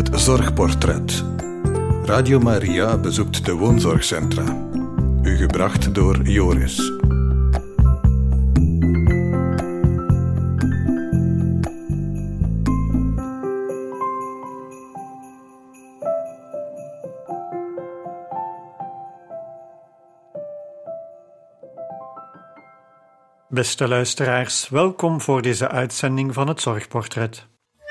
Het Zorgportret. Radio Maria bezoekt de woonzorgcentra. U gebracht door Joris. Beste luisteraars, welkom voor deze uitzending van het Zorgportret.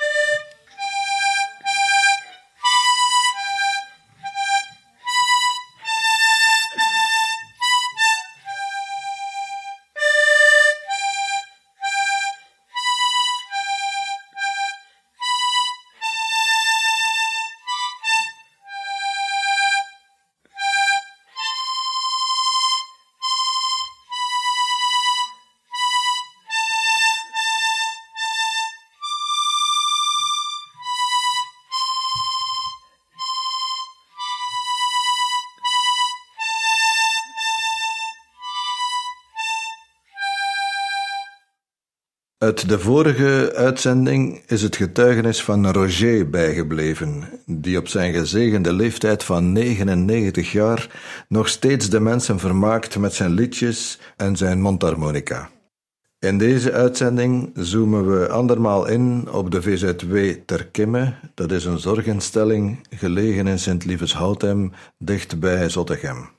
Uit de vorige uitzending is het getuigenis van Roger bijgebleven, die op zijn gezegende leeftijd van 99 jaar nog steeds de mensen vermaakt met zijn liedjes en zijn mondharmonica. In deze uitzending zoomen we andermaal in op de VZW Ter Kimme. Dat is een zorginstelling gelegen in Sint-Lievens-Houtem, dicht bij Zottegem.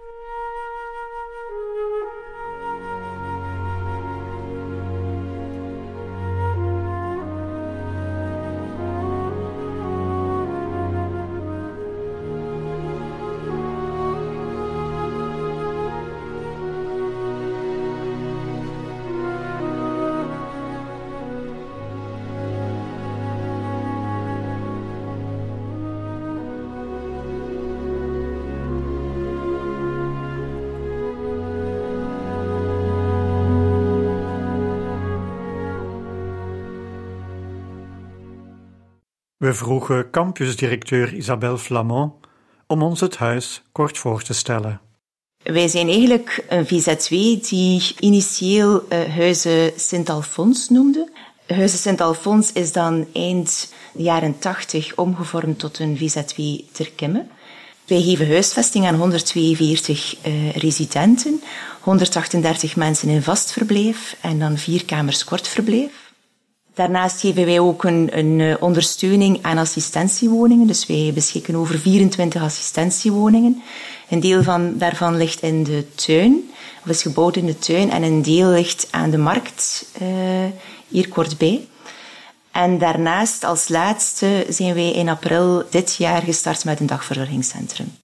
We vroegen campusdirecteur Isabelle Flamand om ons het huis kort voor te stellen. Wij zijn eigenlijk een VZW die initieel Huize Sint-Alfons noemde. Huize Sint-Alfons is dan eind jaren 80 omgevormd tot een VZW Ter Kimme. Wij geven huisvesting aan 142 residenten, 138 mensen in vastverblijf en dan 4 kamers kortverblijf. Daarnaast geven wij ook een ondersteuning aan assistentiewoningen. Dus wij beschikken over 24 assistentiewoningen. Een deel daarvan ligt in de tuin, of is gebouwd in de tuin, en een deel ligt aan de markt, hier kortbij. En daarnaast, als laatste, zijn wij in april dit jaar gestart met een dagverzorgingscentrum.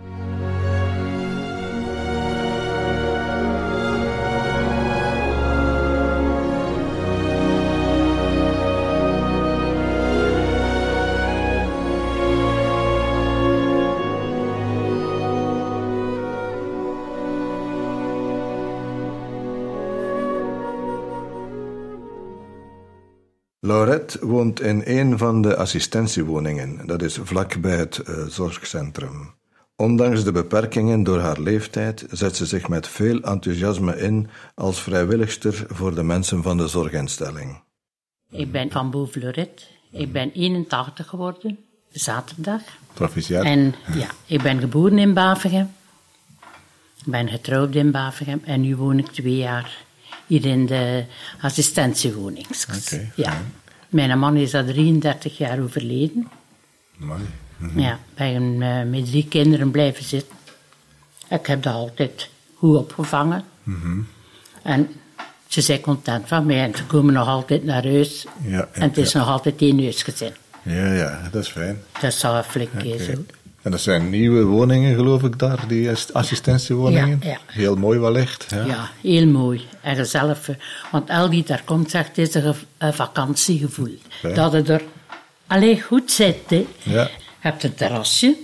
Laurette woont in een van de assistentiewoningen, dat is vlak bij het zorgcentrum. Ondanks de beperkingen door haar leeftijd zet ze zich met veel enthousiasme in als vrijwilligster voor de mensen van de zorginstelling. Ik ben van boven Laurette. Ik ben 81 geworden, zaterdag. Proficiat. En ja, ik ben geboren in Bavegem. Ik ben getrouwd in Bavegem en nu woon ik 2 jaar hier in de assistentiewoning. Okay, ja. Mijn man is al 33 jaar overleden. Mooi. Mm-hmm. Ja, ben met 3 kinderen blijven zitten. Ik heb dat altijd goed opgevangen. Mm-hmm. En ze zijn content van mij en ze komen nog altijd naar huis. Ja, en het is nog altijd 1 huisgezin. Ja, dat is fijn. Dat is al een flikje zo. En dat zijn nieuwe woningen, geloof ik, daar, die assistentiewoningen. Ja. Heel mooi wellicht. Ja, heel mooi en gezellig. Want El die daar komt, zegt, het is een vakantiegevoel. Okay. Dat het er alleen goed zit. Hè. Ja. Je hebt een terrasje.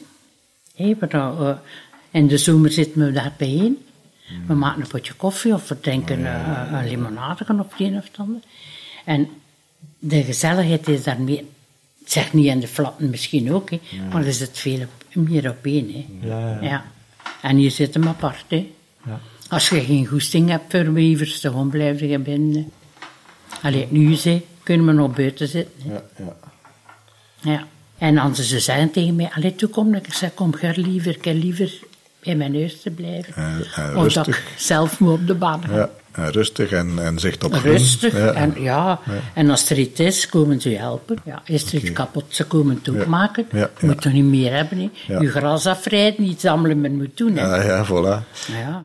In de zomer zitten we daar bijeen. We maken een potje koffie of we drinken een limonade of het een of het ander. En de gezelligheid is daarmee... Ik zeg niet in de flatten misschien ook, hè, maar er zit veel meer op één. Hè. Ja. En hier zit hem apart. Hè. Ja. Als je geen goesting hebt voor wevers, dan blijf je binnen. Allee, nu kunnen we nog buiten zitten. Ja. Ja. En als ze zeggen tegen mij, allee, toe kom, ik zeg, kom, ik liever bij mijn huis te blijven. Of dat ik zelf moet op de baan gaan. Ja, en rustig en zicht op groen. Rustig, Ja. En als er iets is, komen ze je helpen. Ja, is er iets kapot, ze komen het ook maken. Ja, Je moet toch niet meer hebben, hè. Ja. Je gras afrijden, iets zamelen men moet doen, hè. Ja, voilà. Ja.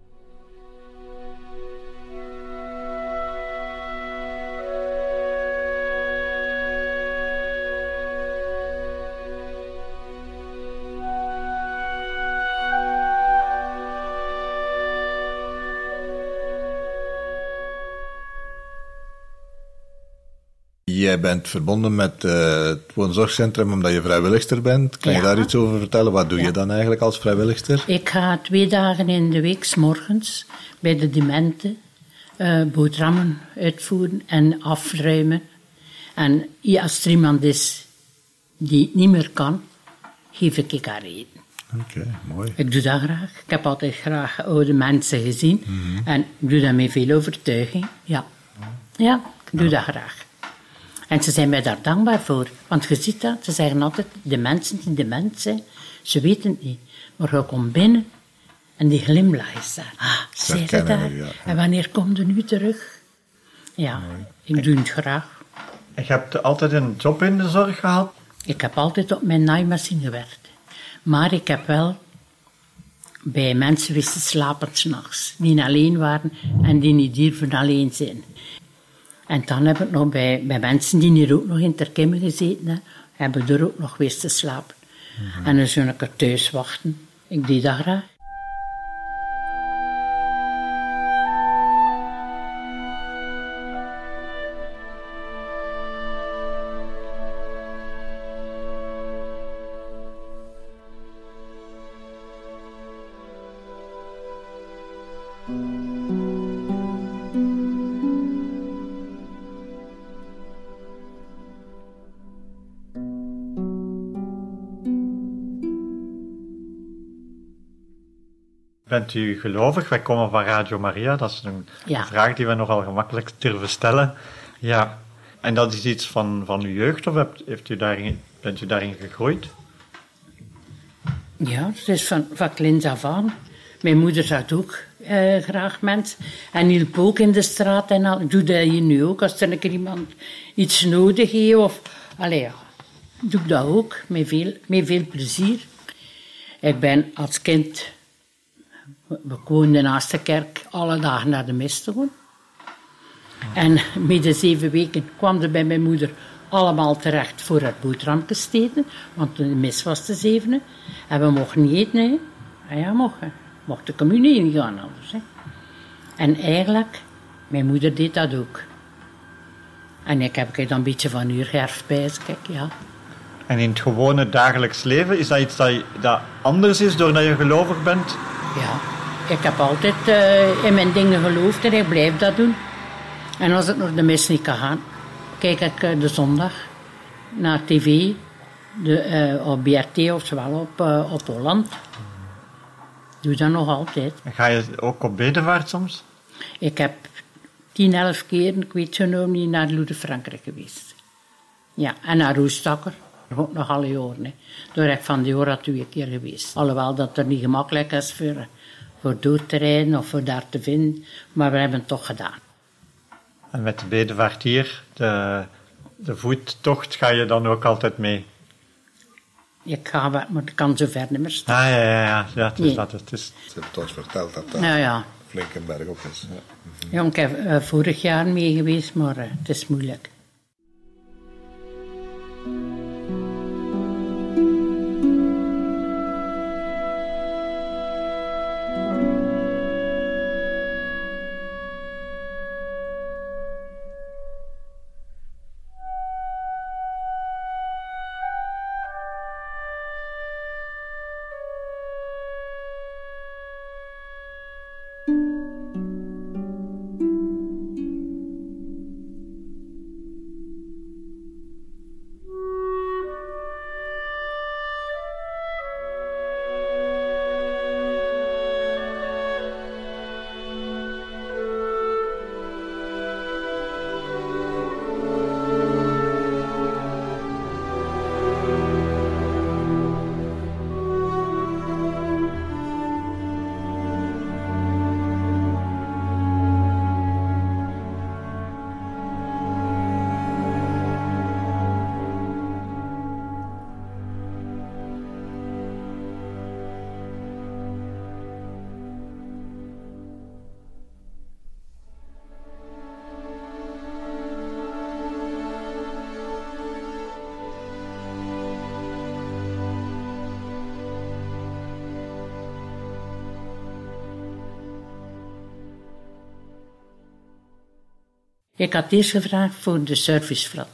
Jij bent verbonden met het woonzorgcentrum omdat je vrijwilligster bent. Kan je Ja. daar iets over vertellen? Wat doe je Ja. dan eigenlijk als vrijwilligster? Ik ga 2 dagen in de week 's morgens bij de dementen boterhammen uitvoeren en afruimen. En als er iemand is die het niet meer kan, geef ik haar eten. Oké, mooi. Ik doe dat graag. Ik heb altijd graag oude mensen gezien. En ik doe dat met veel overtuiging. Ja, ja, ik doe dat graag. En ze zijn mij daar dankbaar voor. Want je ziet dat, ze zeggen altijd, de mensen die dement zijn, ze weten het niet. Maar je komt binnen en die glimlach is daar. Ah, zij ze herkennen daar? we, ja. En wanneer komt u nu terug? Ja, ik doe het graag. En je hebt altijd een job in de zorg gehad? Ik heb altijd op mijn naaimachine gewerkt. Maar ik heb wel bij mensen wisten slapen 's nachts. Die alleen waren en die niet durven alleen zijn. En dan heb ik nog bij mensen die hier ook nog in Terkimme gezeten hebben, hebben er ook nog wisten slapen. En dan zou ik er thuis wachten. Ik deed dat graag. Bent u gelovig? Wij komen van Radio Maria. Dat is een Ja. vraag die we nogal gemakkelijk durven stellen. Ja. En dat is iets van uw jeugd, of bent u daarin gegroeid? Ja, het is van kleins af aan. Mijn moeder zag ook graag mensen. En hielp ook in de straat en al. Ik doe dat hier nu ook. Als er een keer iemand iets nodig heeft. Of, allee, ja, doe ik dat ook. Met veel plezier. Ik ben als kind... We woonden naast de kerk alle dagen naar de mis te gaan. En midden 7 weken kwam er bij mijn moeder allemaal terecht voor het boterhammetjes te eten, want de mis was te 7. En we mochten niet eten, hè. Ah ja, mocht de communie niet gaan anders, hè. En eigenlijk, mijn moeder deed dat ook. En ik heb dan een beetje van uw erf bij, kijk, ja. En in het gewone dagelijks leven, is dat iets dat anders is doordat je gelovig bent? Ja, ik heb altijd in mijn dingen geloofd en ik blijf dat doen. En als ik naar de mis niet kan gaan, kijk ik de zondag naar tv, op BRT of zowel op Holland. Doe dat nog altijd. En ga je ook op bedevaart soms? Ik heb 10, 11 keer, ik weet zo nog niet, naar Loede Frankrijk geweest. Ja, en naar Roestakker. Ook nog alle jaren. Hè. Daar heb ik van die jaren 2 keer geweest. Alhoewel dat er niet gemakkelijk is voor door te rijden of voor daar te vinden. Maar we hebben het toch gedaan. En met de bedevaart hier, de voettocht, ga je dan ook altijd mee? Ik ga wel, maar ik kan zo ver niet meer staan. Ja, het is Nee. dat. Het is. Ze hebben ons verteld dat dat Nou ja, flink een berg op is. Ja. ja ik heb vorig jaar mee geweest, maar het is moeilijk. Ik had eerst gevraagd voor de serviceflat.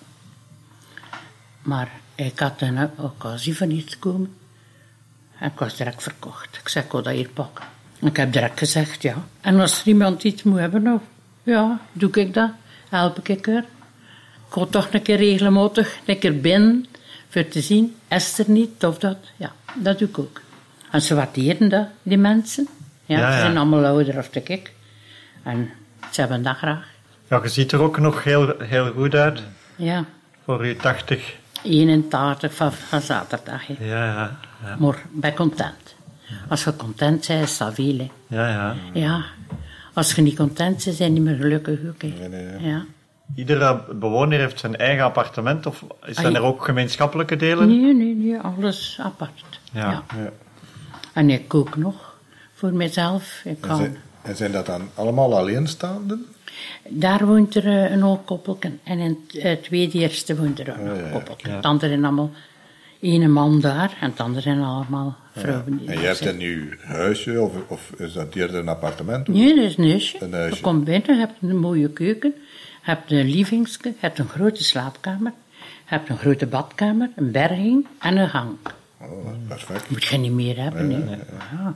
Maar ik had een occasie van hier te komen. En ik was direct verkocht. Ik zei, ik wil dat hier pakken. Ik heb direct gezegd, ja. En als er iemand iets moet hebben, nou, ja, doe ik dat. Help ik er. Ik wil toch een keer regelmatig, een keer binnen, voor te zien, is er niet, of dat. Ja, dat doe ik ook. En ze waarderen dat, die mensen. Ja, ze zijn allemaal ouder of ik. En ze hebben dat graag. Ja, je ziet er ook nog heel goed uit. Ja. Voor je 80. 81 van zaterdag. Hè. Ja. Maar ik ben content. Als je content bent, is dat veel. Hè. Ja. Als je niet content bent, zijn je niet meer gelukkig ook. Hè. Nee. Ja. Iedere bewoner heeft zijn eigen appartement, of zijn er ook gemeenschappelijke delen? Nee, alles apart. Ja. En ik kook nog voor mezelf. En zijn dat dan allemaal alleenstaanden? Daar woont er een oud koppelke. En in het tweede eerste woont er een koppelke. Het andere zijn allemaal ene man daar en het andere zijn allemaal vrouwen. En jij hebt een nieuw huisje of is dat eerder een appartement? Nee, dat is een huisje. Een huisje. Je komt binnen, je hebt een mooie keuken, je hebt een lievingske, je hebt een grote slaapkamer, je hebt een grote badkamer, een berging en een gang. Oh, dat is perfect. Moet je niet meer hebben, nee. Ja.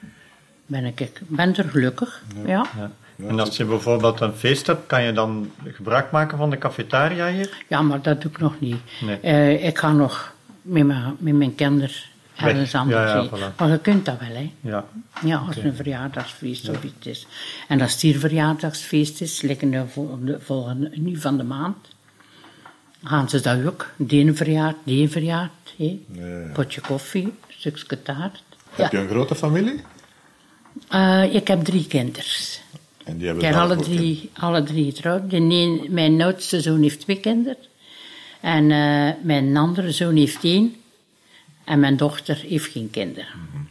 Ben er gelukkig, ja. En als je bijvoorbeeld een feest hebt, kan je dan gebruik maken van de cafetaria hier? Ja, maar dat doe ik nog niet. Nee. Ik ga nog met mijn kinderen ergens anders zien. Voilà. Maar je kunt dat wel, hè. Ja, als een verjaardagsfeest of iets is. En als het hier verjaardagsfeest is, liggen de volgende nu van de maand, gaan ze dat ook. Die verjaard, hè. Potje koffie, een stukje taart. Heb je een grote familie? Ik heb 3 kinderen. En die hebben ik heb alle drie getrouwd. Mijn oudste zoon heeft 2 kinderen. En mijn andere zoon heeft 1. En mijn dochter heeft geen kinderen.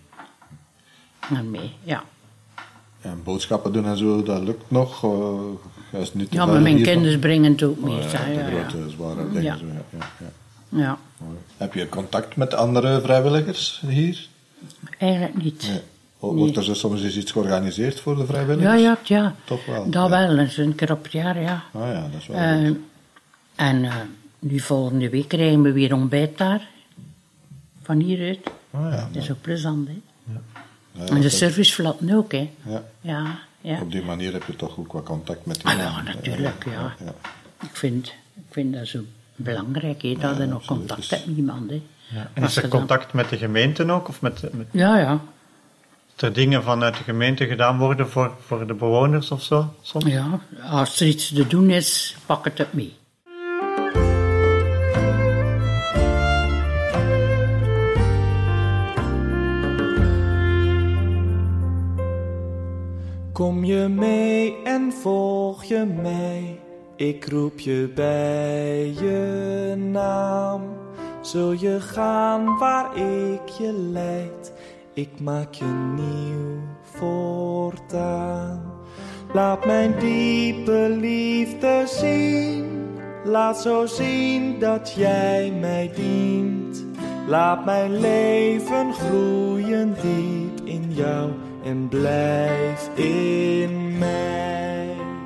En mee, ja. En boodschappen doen en zo, dat lukt nog? Is niet ja, maar mijn kinderen brengen het ook mee. De grote, zware dingen. Ja. Zo, ja. Heb je contact met andere vrijwilligers hier? Eigenlijk niet. Nee. Wordt er zo soms eens iets georganiseerd voor de vrijwilligers? Ja. Toch wel? Dat wel, eens een keer op het jaar, ja. Ah ja, dat is wel goed. En nu volgende week krijgen we weer ontbijt daar. Van hieruit. Dat is ook plezant, hè. Ja, en de serviceflatten ook, hè. Ja. Op die manier heb je toch ook wat contact met die mensen. Ja, natuurlijk, ja. Ik vind dat zo belangrijk, hè, dat je nog contact hebt met iemand, hè. Ja. En is er contact met de gemeente ook? Of met... Ja. Er dingen vanuit de gemeente gedaan worden voor de bewoners of zo? Soms? Ja, als er iets te doen is, pak het mee. Kom je mee en volg je mij, ik roep je bij je naam. Zul je gaan waar ik je leid, ik maak je nieuw voortaan. Laat mijn diepe liefde zien, laat zo zien dat jij mij dient. Laat mijn leven groeien diep in jou en blijf in mij.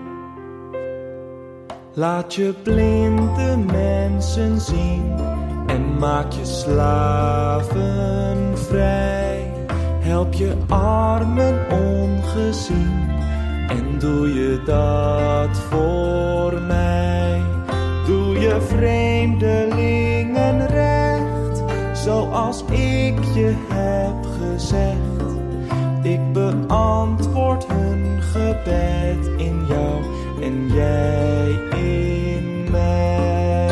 Laat je blinde mensen zien en maak je slaven vrij. Help je armen ongezien en doe je dat voor mij. Doe je vreemdelingen recht, zoals ik je heb gezegd. Ik beantwoord hun gebed in jou en jij in mij.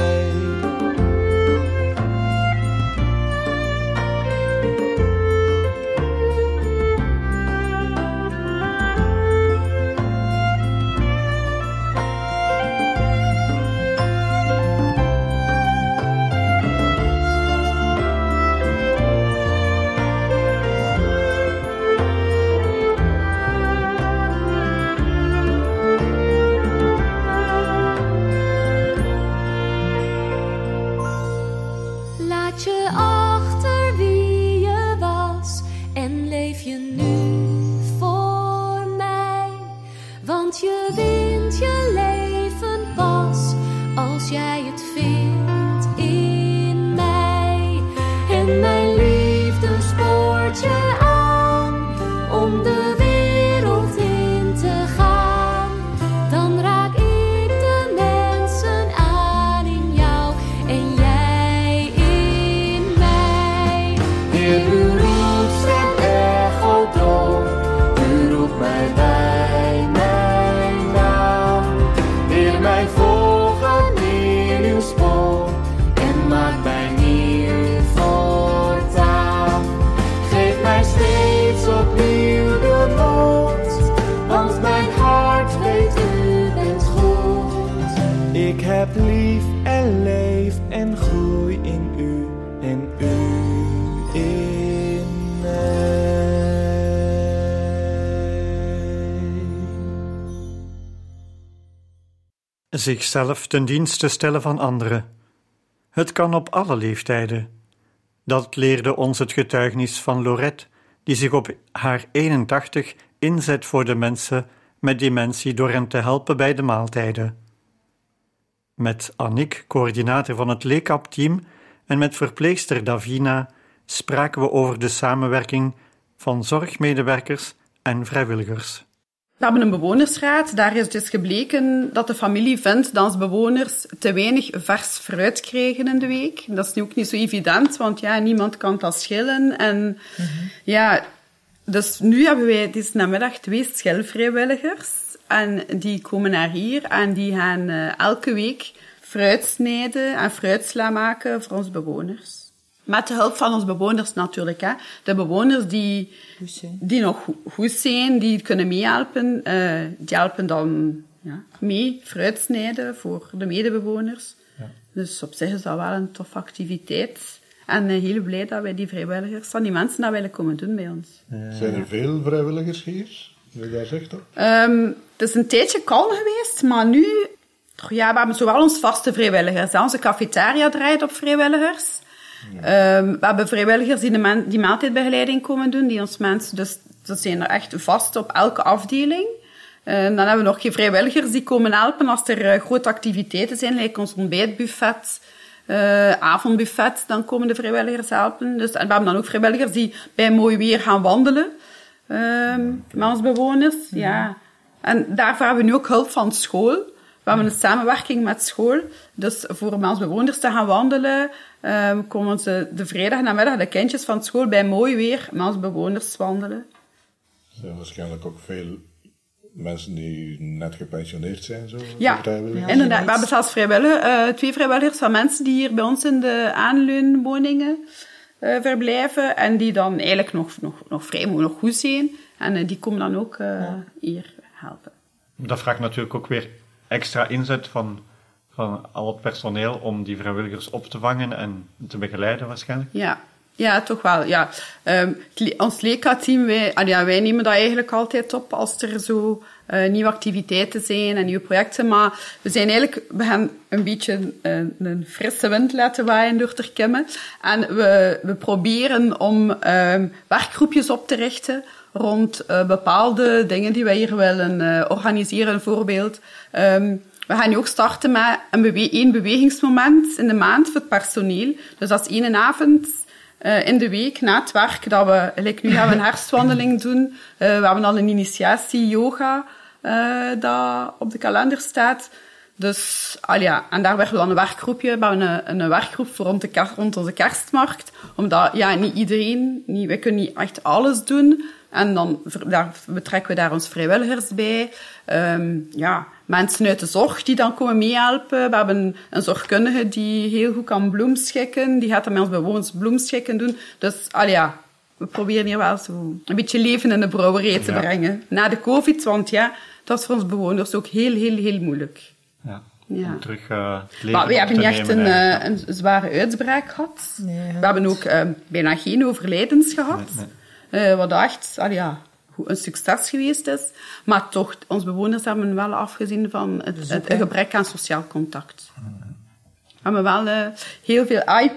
Want je wint je leven pas kind in mij. En mijn liefde spoort je aan om de wereld in te gaan. Dan raak ik de mensen aan in jou en jij in mij. Heer, u roept stem echo door, u roept mij bij mijn naam. Heer, mij volgen in uw spoor en maak mij nieuw voortaan. Geef mij steeds opnieuw de moed, want mijn hart weet u bent goed. Ik heb lief en leef en groei in u en u in mij. Zichzelf ten dienste stellen van anderen. Het kan op alle leeftijden. Dat leerde ons het getuigenis van Lorette, die zich op haar 81 inzet voor de mensen met dementie door hen te helpen bij de maaltijden. Met Annick, coördinator van het LECAP-team, en met verpleegster Davina spraken we over de samenwerking van zorgmedewerkers en vrijwilligers. We hebben een bewonersraad. Daar is dus gebleken dat de familie vindt dat bewoners te weinig vers fruit krijgen in de week. Dat is nu ook niet zo evident, want ja, niemand kan dat schillen. En ja, dus nu hebben wij deze namiddag 2 schilvrijwilligers. En die komen naar hier en die gaan elke week fruit snijden en fruitsla maken voor onze bewoners. Met de hulp van onze bewoners natuurlijk. Hè. De bewoners die nog goed zijn, die kunnen meehelpen. Die helpen dan mee fruit snijden voor de medebewoners. Ja. Dus op zich is dat wel een toffe activiteit. En heel blij dat wij die vrijwilligers, van die mensen dat willen komen doen bij ons. Zijn er veel vrijwilligers hier? Wil je dat zeggen? Het is een tijdje kalm geweest, maar nu... Ja, we hebben zowel ons vaste vrijwilligers. Onze cafetaria draait op vrijwilligers. We hebben vrijwilligers die maaltijdbegeleiding komen doen, die ons mensen, dus dat zijn er echt vast op elke afdeling. Dan hebben we nog geen vrijwilligers die komen helpen als er grote activiteiten zijn, like ons ontbijtbuffet, avondbuffet, dan komen de vrijwilligers helpen. Dus, en we hebben dan ook vrijwilligers die bij mooi weer gaan wandelen met onze bewoners. Ja. En daarvoor hebben we nu ook hulp van school. We hebben een samenwerking met school. Dus voor onze bewoners te gaan wandelen, komen ze de vrijdag namiddag de kindjes van school bij mooi weer met onze bewoners wandelen. Er zijn waarschijnlijk ook veel mensen die net gepensioneerd zijn. Zo, ja, inderdaad. We hebben zelfs 2 vrijwilligers van mensen die hier bij ons in de aanleunwoningen verblijven. En die dan eigenlijk nog vrij nog goed zijn. En die komen dan ook hier helpen. Dat vraagt natuurlijk ook weer extra inzet van al het personeel om die vrijwilligers op te vangen en te begeleiden waarschijnlijk? Ja, toch wel. Ja. Ons LECA-team, wij nemen dat eigenlijk altijd op als er zo nieuwe activiteiten zijn en nieuwe projecten. Maar we gaan een beetje een frisse wind laten waaien door Turkimmen. En we proberen om werkgroepjes op te richten rond bepaalde dingen die wij hier willen organiseren. Bijvoorbeeld, we gaan nu ook starten met één bewegingsmoment in de maand voor het personeel. Dus dat is 1 avond in de week na het werk, dat we, nu gaan we een herfstwandeling doen. We hebben al een initiatie yoga dat op de kalender staat. Dus, en daar werken we dan een werkgroepje. We hebben een werkgroep voor rond onze kerstmarkt. Omdat, niet iedereen, wij kunnen niet echt alles doen. En dan betrekken we daar ons vrijwilligers bij. Mensen uit de zorg die dan komen meehelpen. We hebben een zorgkundige die heel goed kan bloemschikken. Die gaat dan met ons bewoners bloemschikken doen. Dus, we proberen hier wel zo een beetje leven in de brouwerij te brengen. Na de COVID, want dat is voor ons bewoners ook heel, heel, heel moeilijk. Om terug het leven maar we hebben niet echt nemen, een zware uitbraak gehad. Nee, we hebben ook bijna geen overlijdens gehad. Nee. Wat echt een succes geweest is. Maar toch, onze bewoners hebben wel afgezien van het gebrek aan sociaal contact. We hebben wel heel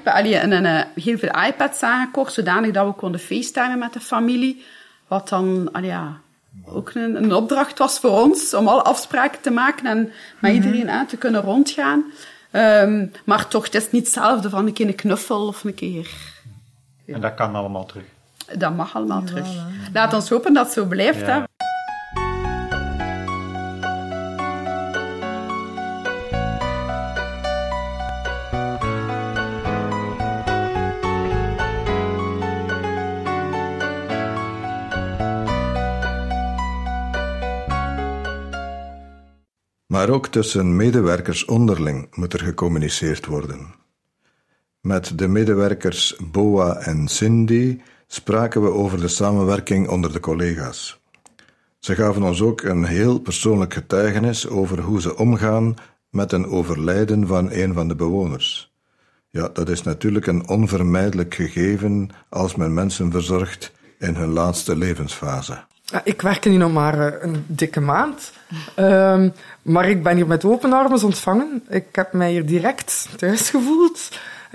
veel iPads aangekocht, zodanig dat we konden facetimen met de familie. Wat dan ook een opdracht was voor ons, om alle afspraken te maken en met iedereen te kunnen rondgaan. Maar toch, het is niet hetzelfde van een keer een knuffel of een keer... En dat kan allemaal terug. Dat mag allemaal terug. Laat ons hopen dat het zo blijft. Ja. Hè. Maar ook tussen medewerkers onderling moet er gecommuniceerd worden. Met de medewerkers Boa en Cindy spraken we over de samenwerking onder de collega's. Ze gaven ons ook een heel persoonlijk getuigenis over hoe ze omgaan met een overlijden van een van de bewoners. Ja, dat is natuurlijk een onvermijdelijk gegeven als men mensen verzorgt in hun laatste levensfase. Ik werk nu nog maar een dikke maand. Maar ik ben hier met open armen ontvangen. Ik heb mij hier direct thuis gevoeld.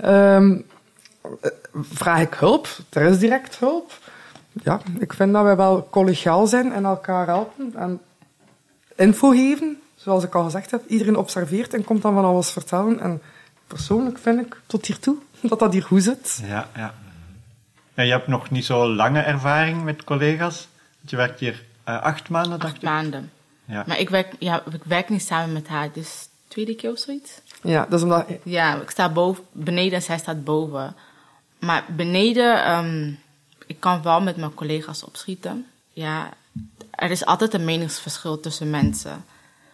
Vraag ik hulp? Er is direct hulp. Ja, ik vind dat wij wel collegiaal zijn en elkaar helpen. En info geven, zoals ik al gezegd heb. Iedereen observeert en komt dan van alles vertellen. En persoonlijk vind ik tot hiertoe dat hier goed zit. Ja. En je hebt nog niet zo lange ervaring met collega's? Je werkt hier 8 maanden, dacht ik? 8 maanden. Ja. Maar ik werk niet samen met haar, dus tweede keer of zoiets. Ja, dat is omdat... Ja, ik sta beneden en zij staat boven. Maar beneden, ik kan wel met mijn collega's opschieten. Ja, er is altijd een meningsverschil tussen mensen.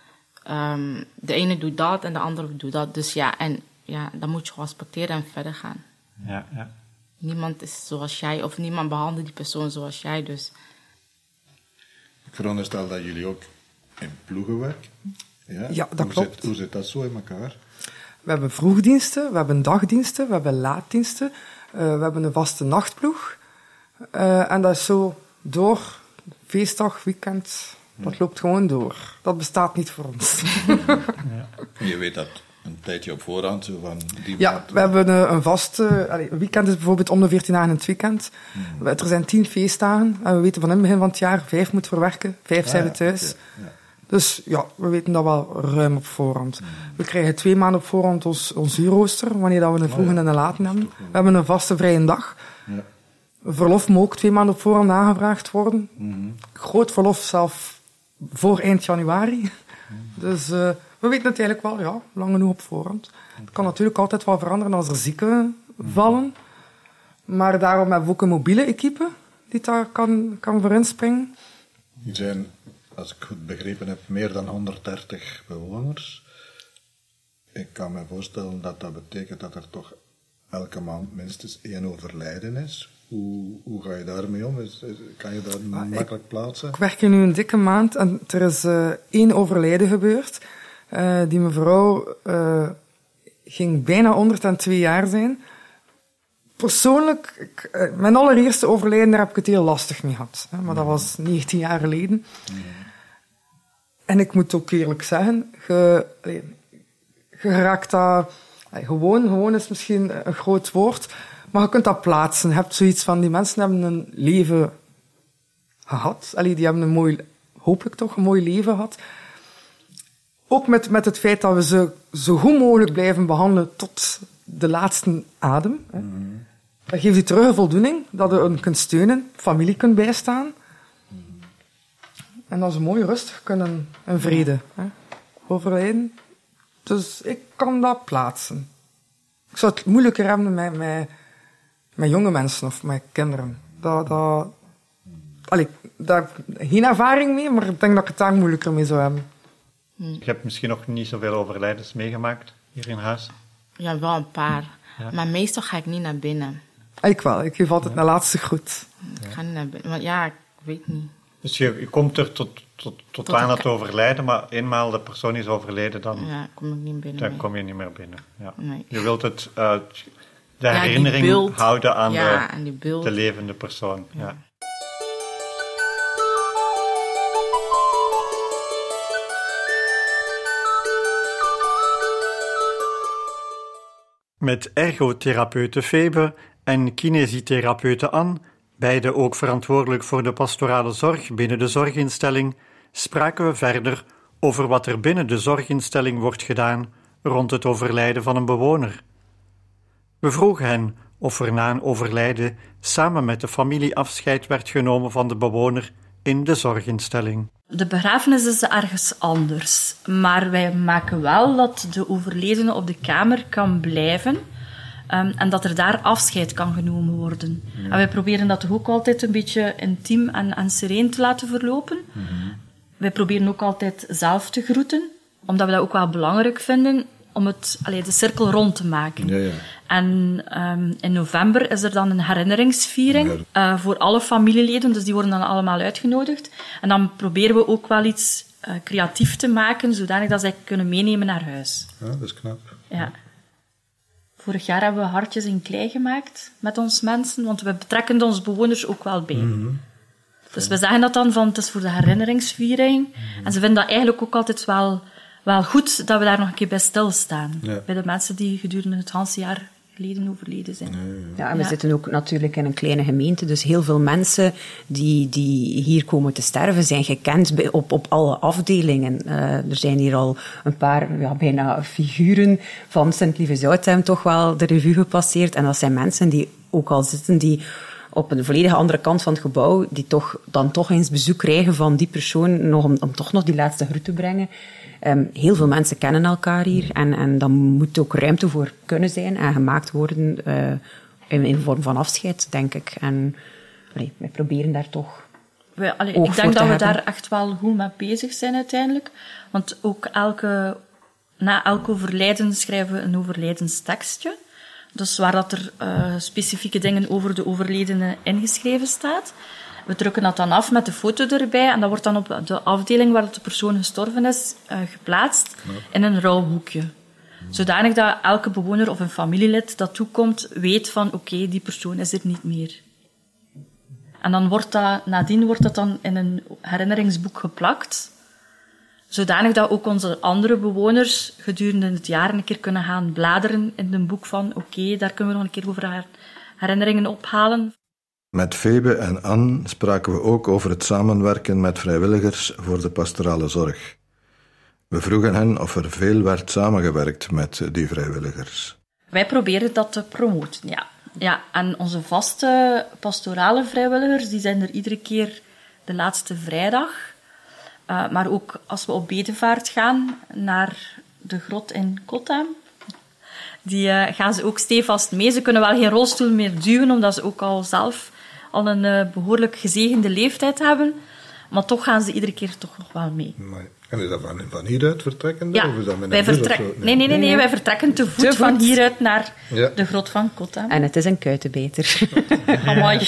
De ene doet dat en de andere doet dat. Dus dan moet je gewoon respecteren en verder gaan. Ja. Niemand is zoals jij, of niemand behandelt die persoon zoals jij, dus... Ik veronderstel dat jullie ook in ploegen werken. Ja, dat klopt. Hoe zit dat zo in elkaar? We hebben vroegdiensten, we hebben dagdiensten, we hebben laaddiensten. We hebben een vaste nachtploeg. En dat is zo door. Feestdag, weekend, dat loopt gewoon door. Dat bestaat niet voor ons. Je weet dat een tijdje op voorhand, zo van die Ja, maand. we hebben een vaste... Een weekend is bijvoorbeeld om de 14 dagen in het weekend. Er zijn 10 feestdagen. En we weten van in het begin van het jaar 5 moet verwerken. 5 zijn we thuis. Okay, ja. Dus ja, we weten dat wel ruim op voorhand. We krijgen 2 maanden op voorhand ons uurrooster, wanneer dat we een vroege en een late hebben. We hebben een vaste vrije dag. Ja. Verlof moet ook 2 maanden op voorhand aangevraagd worden. Groot verlof zelf voor eind januari. Dus we weten het eigenlijk wel, ja, lang genoeg op voorhand. Het kan natuurlijk altijd wel veranderen als er zieken vallen. Maar daarom hebben we ook een mobiele equipe die daar kan voor inspringen. Er zijn, als ik goed begrepen heb, meer dan 130 bewoners. Ik kan me voorstellen dat dat betekent dat er toch elke maand minstens 1 overlijden is. Hoe ga je daarmee om? Kan je dat makkelijk plaatsen? Ik werk hier nu een dikke maand en er is 1 overlijden gebeurd. Die mevrouw ging bijna 102 jaar zijn. Persoonlijk, mijn allereerste overlijden, daar heb ik het heel lastig mee gehad. Hè, maar dat was 19 jaar geleden. En ik moet ook eerlijk zeggen, je raakt dat... Gewoon is misschien een groot woord, maar je kunt dat plaatsen. Je hebt zoiets van, die mensen hebben een leven gehad. Die hebben een mooi, hopelijk toch, een mooi leven gehad. Ook met het feit dat we ze zo goed mogelijk blijven behandelen tot de laatste adem. Hè. Dat geeft je terug een voldoening, dat je hen kunt steunen, familie kunt bijstaan. En dat ze mooi rustig kunnen in vrede overlijden. Dus ik kan dat plaatsen. Ik zou het moeilijker hebben met jonge mensen of met kinderen. Daar heb ik geen ervaring mee, maar ik denk dat ik het daar moeilijker mee zou hebben. Je hebt misschien nog niet zoveel overlijdens meegemaakt hier in huis? Ja, wel een paar. Ja. Maar meestal ga ik niet naar binnen. Ik wel. Ik geef altijd een laatste groet. Ik ga niet naar binnen. Want ja, ik weet niet. Dus je komt er tot aan het overlijden, maar eenmaal de persoon is overleden, dan kom ik niet binnen. Dan kom je niet meer binnen. Ja. Nee. Je wilt de herinnering houden aan de levende persoon. Ja. Met ergotherapeute Febe en kinesitherapeute Anne, beide ook verantwoordelijk voor de pastorale zorg binnen de zorginstelling, spraken we verder over wat er binnen de zorginstelling wordt gedaan rond het overlijden van een bewoner. We vroegen hen of er na een overlijden samen met de familie afscheid werd genomen van de bewoner in de zorginstelling. De begrafenis is ergens anders, maar wij maken wel dat de overledene op de kamer kan blijven en dat er daar afscheid kan genomen worden. Ja. En wij proberen dat toch ook altijd een beetje intiem en sereen te laten verlopen. Mm-hmm. Wij proberen ook altijd zelf te groeten, omdat we dat ook wel belangrijk vinden om de cirkel rond te maken. Ja, ja. En in november is er dan een herinneringsviering voor alle familieleden, dus die worden dan allemaal uitgenodigd. En dan proberen we ook wel iets creatief te maken, zodanig dat zij kunnen meenemen naar huis. Ja, dat is knap. Ja. Vorig jaar hebben we hartjes in klei gemaakt met ons mensen, want we betrekken onze bewoners ook wel bij. Mm-hmm. Dus we zeggen dat dan van, het is voor de herinneringsviering. Mm-hmm. En ze vinden dat eigenlijk ook altijd wel goed dat we daar nog een keer bij stilstaan. Ja. Bij de mensen die gedurende het hele jaar geleden overleden zijn. Ja, en we zitten ook natuurlijk in een kleine gemeente, dus heel veel mensen die hier komen te sterven zijn gekend op alle afdelingen. Er zijn hier al een paar bijna figuren van Sint-Lieve-Zoutem toch wel de revue gepasseerd. En dat zijn mensen die ook al zitten, die op een volledige andere kant van het gebouw, die dan toch eens bezoek krijgen van die persoon, om toch nog die laatste groet te brengen. Heel veel mensen kennen elkaar hier en dan moet ook ruimte voor kunnen zijn en gemaakt worden in vorm van afscheid, denk ik. En wij proberen daar toch ik denk dat we daar echt wel goed mee bezig zijn uiteindelijk. Want ook na elk overlijden schrijven we een overlijdenstekstje. Dus waar dat er specifieke dingen over de overledene ingeschreven staat. We drukken dat dan af met de foto erbij en dat wordt dan op de afdeling waar de persoon gestorven is geplaatst in een rouwhoekje. Zodanig dat elke bewoner of een familielid dat toekomt weet van oké, die persoon is er niet meer. En dan nadien wordt dat dan in een herinneringsboek geplakt, zodanig dat ook onze andere bewoners gedurende het jaar een keer kunnen gaan bladeren in een boek van oké, daar kunnen we nog een keer over herinneringen ophalen. Met Febe en Anne spraken we ook over het samenwerken met vrijwilligers voor de pastorale zorg. We vroegen hen of er veel werd samengewerkt met die vrijwilligers. Wij proberen dat te promoten, ja. Ja, en onze vaste pastorale vrijwilligers, die zijn er iedere keer de laatste vrijdag. Maar ook als we op bedevaart gaan naar de grot in Kotam, die gaan ze ook stevast mee. Ze kunnen wel geen rolstoel meer duwen, omdat ze ook al zelf al een behoorlijk gezegende leeftijd hebben. Maar toch gaan ze iedere keer toch nog wel mee. En is dat van hieruit vertrekken? Ja, of is dat met wij vertrekken. Nee, wij vertrekken te voet van hieruit naar de grot van Kotam. En het is een kuitenbeter. Amai.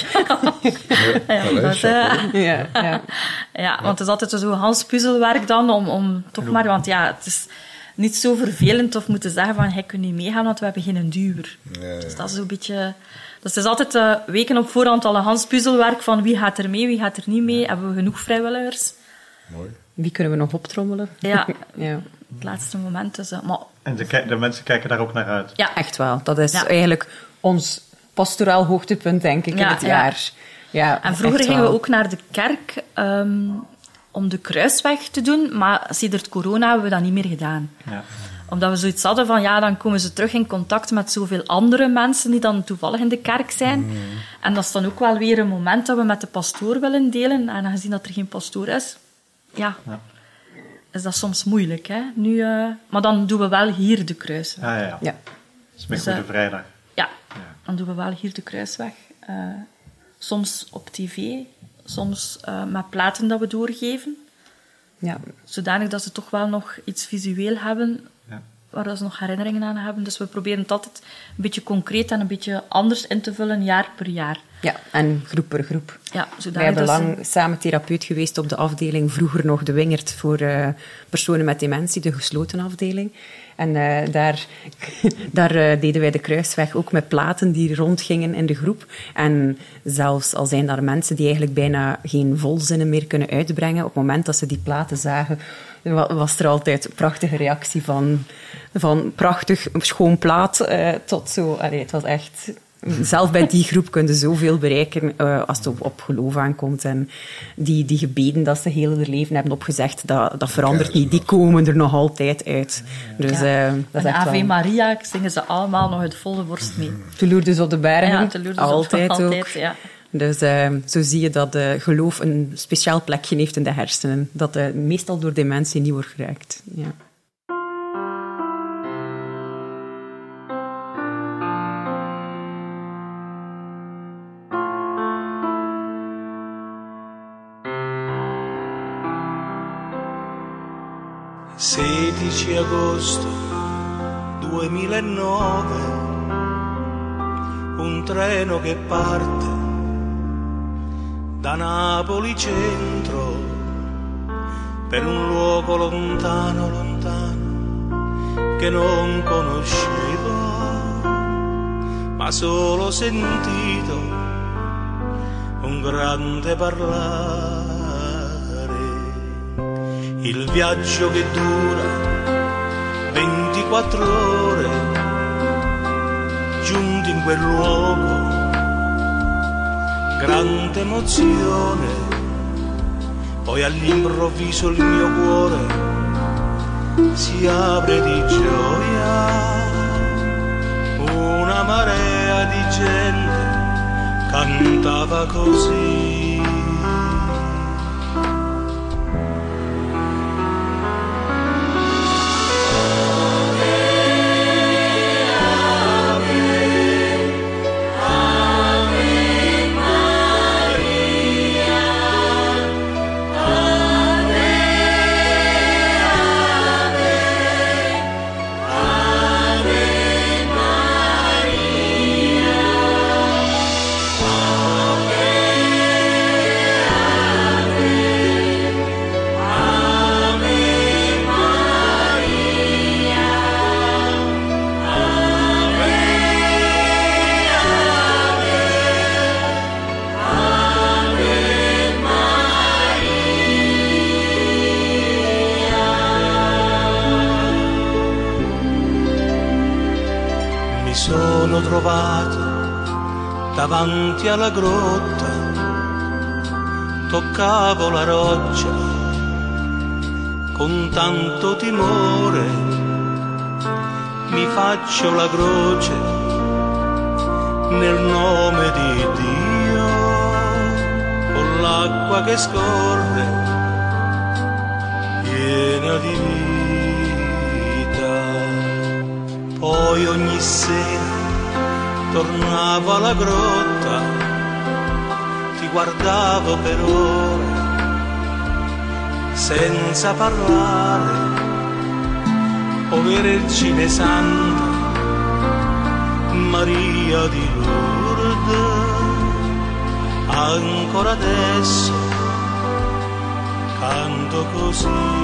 Ja, want het is altijd zo Hans puzzelwerk dan, om toch maar... Want ja, het is niet zo vervelend of moeten zeggen van, hij kunt niet meegaan, want we hebben geen duwer. Ja. Dus dat is zo'n beetje... Dus het is altijd weken op voorhand al een Hans puzzelwerk van wie gaat er mee, wie gaat er niet mee. Hebben we genoeg vrijwilligers? Mooi. Wie kunnen we nog optrommelen? Ja, het laatste moment is... Maar... En de mensen kijken daar ook naar uit? Ja, echt wel. Dat is eigenlijk ons pastoraal hoogtepunt, denk ik, in het jaar. Ja, en vroeger gingen we ook naar de kerk om de kruisweg te doen, maar sedert corona hebben we dat niet meer gedaan. Ja. Omdat we zoiets hadden van, dan komen ze terug in contact met zoveel andere mensen die dan toevallig in de kerk zijn. Mm. En dat is dan ook wel weer een moment dat we met de pastoor willen delen. En aangezien dat er geen pastoor is, is dat soms moeilijk. Hè? Nu, maar dan doen we wel hier de kruisweg. Ja. Dat is met Goede Vrijdag. Ja, dan doen we wel hier de kruisweg. Soms op tv, soms met platen dat we doorgeven. Ja. Zodanig dat ze toch wel nog iets visueel hebben, waar ze nog herinneringen aan hebben. Dus we proberen het altijd een beetje concreet en een beetje anders in te vullen, jaar per jaar. Ja, en groep per groep. Ja, wij hebben lang samen therapeut geweest op de afdeling, vroeger nog de Wingert voor personen met dementie, de gesloten afdeling. En daar deden wij de kruisweg ook met platen die rondgingen in de groep. En zelfs al zijn daar mensen die eigenlijk bijna geen volzinnen meer kunnen uitbrengen, op het moment dat ze die platen zagen, was er altijd een prachtige reactie van prachtig, schoon plaat tot zo. Het was echt zelf bij die groep kun je zoveel bereiken als het op geloof aankomt. En die gebeden dat ze heel hun leven hebben opgezegd, dat verandert niet. Die komen er nog altijd uit. Dus, dat is echt Ave wel... Maria zingen ze allemaal nog uit volle borst mee. Lourdes op de bergen, Ja, Lourdes altijd ook. Ja. Dus zo zie je dat geloof een speciaal plekje heeft in de hersenen. Dat meestal door dementie niet wordt geraakt. Ja. ...16 agosto 2009, un treno che parte da Napoli centro per un luogo lontano, lontano, che non conoscevo, ma solo sentito un grande parlare. Il viaggio che dura 24 ore, giunti in quel luogo, grande emozione, poi all'improvviso il mio cuore si apre di gioia, una marea di gente cantava così. Sono trovato davanti alla grotta, toccavo la roccia con tanto timore, mi faccio la croce nel nome di Dio, con l'acqua che scorre piena di vita. Poi ogni sera tornavo alla grotta, ti guardavo per ore, senza parlare, o Vergine Santa, Maria di Lourdes, ancora adesso canto così.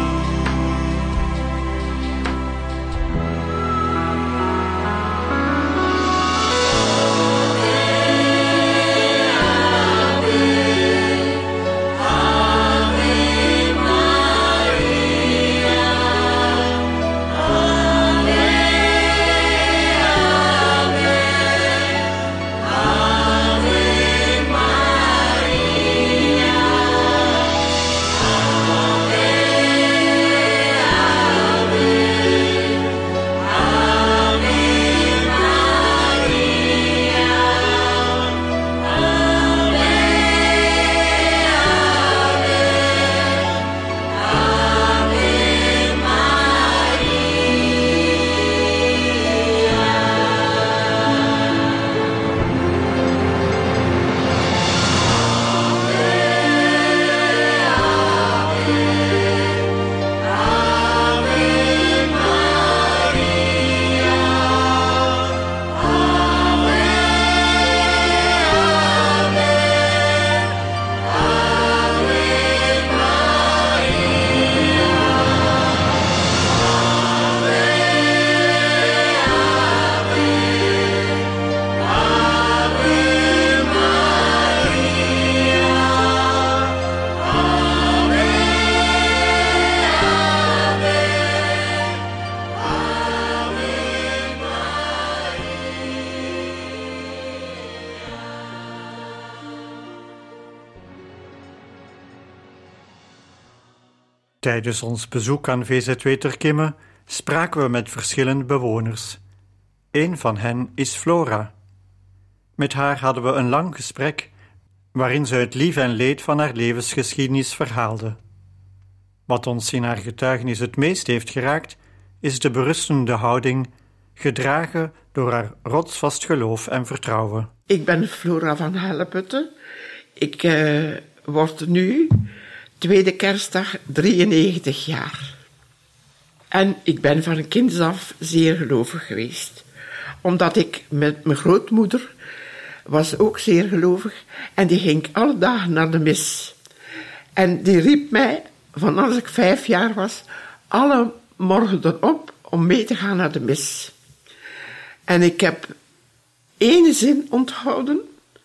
Tijdens ons bezoek aan VZW Terkimme spraken we met verschillende bewoners. Een van hen is Flora. Met haar hadden we een lang gesprek waarin ze het lief en leed van haar levensgeschiedenis verhaalde. Wat ons in haar getuigenis het meest heeft geraakt, is de berustende houding, gedragen door haar rotsvast geloof en vertrouwen. Ik ben Flora van Helleputte. Ik word nu, tweede kerstdag, 93 jaar. En ik ben van kinds af zeer gelovig geweest. Omdat ik met mijn grootmoeder was ook zeer gelovig. En die ging alle dagen naar de mis. En die riep mij, van als ik 5 jaar was, alle morgen op om mee te gaan naar de mis. En ik heb 1 zin onthouden.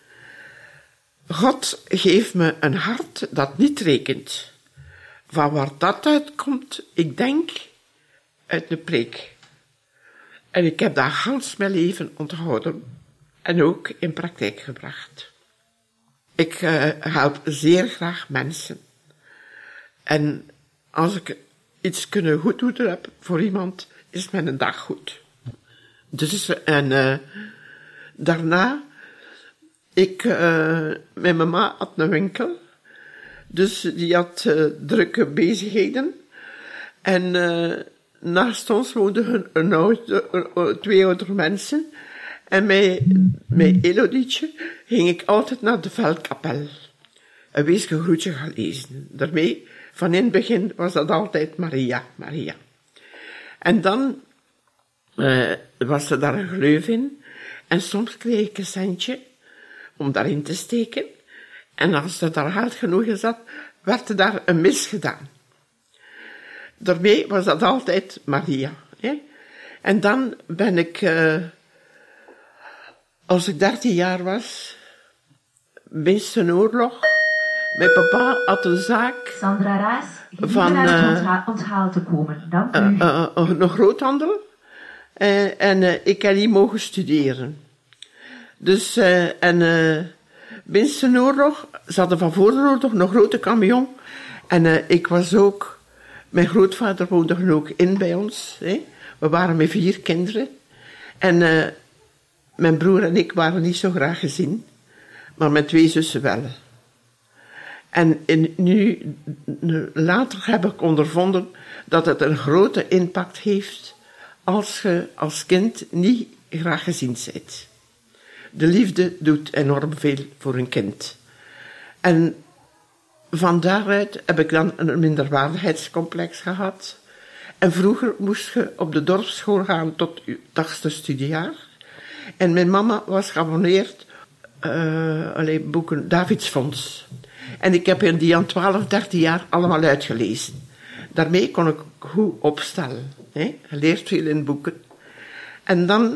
God geeft me een hart dat niet rekent. Van waar dat uitkomt, ik denk uit de preek. En ik heb dat gans mijn leven onthouden en ook in praktijk gebracht. Ik help zeer graag mensen. En als ik iets kunnen goed doen heb voor iemand, is mijn dag goed. Dus, daarna, mijn mama had een winkel, dus die had drukke bezigheden. En naast ons woonden 2 oudere mensen. En met Elodietje ging ik altijd naar de Veldkapel. Een weesgegroetje gaan lezen. Daarmee, van in het begin was dat altijd Maria, Maria. En dan was er daar een gleuf in. En soms kreeg ik een centje om daarin te steken. En als er daar hard genoeg in zat, werd er daar een mis gedaan. Daarmee was dat altijd Maria. Hè? En dan ben ik, als ik 13 jaar was, winst een oorlog. Mijn papa had een zaak Sandra Raas, van onthaal te komen. Dank u. een groothandel. En ik heb niet mogen studeren. Dus, winst een oorlog, ze hadden van voor de oorlog een grote camion. En ik was ook, mijn grootvader woonde ook in bij ons. Hè. We waren met 4 kinderen. En mijn broer en ik waren niet zo graag gezien. Maar mijn 2 zussen wel. En nu, later heb ik ondervonden dat het een grote impact heeft als je als kind niet graag gezien bent. De liefde doet enorm veel voor een kind. En van daaruit heb ik dan een minderwaardigheidscomplex gehad. En vroeger moest je op de dorpsschool gaan tot je 8e studiejaar. En mijn mama was geabonneerd boeken Davidsfonds. En ik heb in die aan 12, 13 jaar allemaal uitgelezen. Daarmee kon ik goed opstellen. Hè? Je leert veel in boeken. En dan,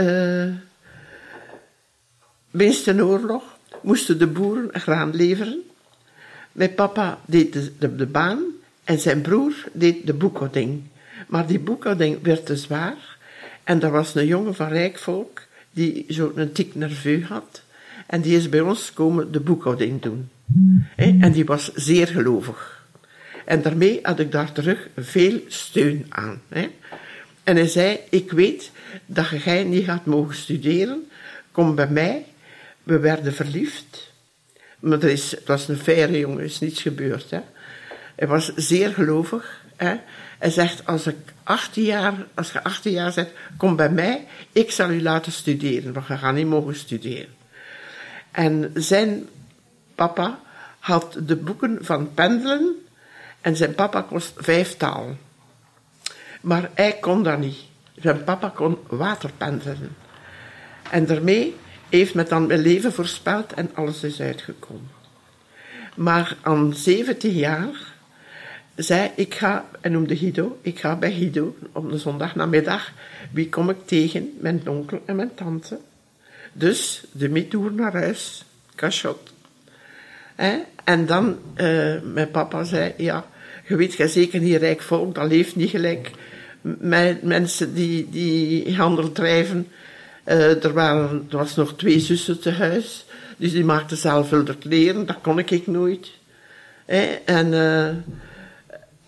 winst een oorlog, moesten de boeren graan leveren. Mijn papa deed de baan en zijn broer deed de boekhouding. Maar die boekhouding werd te zwaar. En er was een jongen van rijk volk die zo'n tic nerveux had. En die is bij ons komen de boekhouding doen. En die was zeer gelovig. En daarmee had ik daar terug veel steun aan. En hij zei, ik weet dat jij niet gaat mogen studeren. Kom bij mij. We werden verliefd. Maar het was een faire jongen, er is niets gebeurd. Hè. Hij was zeer gelovig. Hè. Hij zegt, als je 18 jaar bent, kom bij mij. Ik zal u laten studeren, want je gaat niet mogen studeren. En zijn papa had de boeken van Pendelen. En zijn papa kost 5 talen. Maar hij kon dat niet. Zijn papa kon waterpendelen. En daarmee heeft me dan mijn leven voorspeld en alles is uitgekomen. Maar aan 17 jaar zei ik ga, en noemde Guido, ik ga bij Guido op een zondagnamiddag. Wie kom ik tegen? Mijn onkel en mijn tante. Dus de midtoer naar huis, cachot. En dan, mijn papa zei, ja, je weet zeker niet rijk volk, dat leeft niet gelijk. Mensen die handel drijven. Er was nog 2 zussen te huis, dus die maakten zelf veel kleren, dat kon ik nooit. En